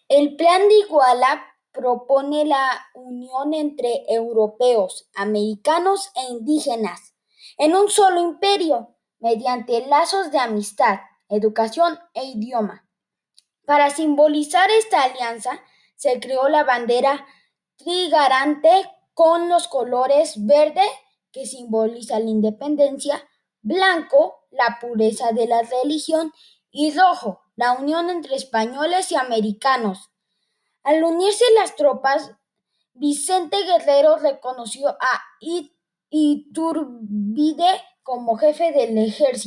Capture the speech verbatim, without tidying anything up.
El Plan de Iguala propone la unión entre europeos, americanos e indígenas en un solo imperio, mediante lazos de amistad, educación e idioma. Para simbolizar esta alianza, se creó la bandera trigarante con los colores verde, que simboliza la independencia, blanco, la pureza de la religión, y rojo, la unión entre españoles y americanos. Al unirse las tropas, Vicente Guerrero reconoció a Iturbide como jefe del ejército.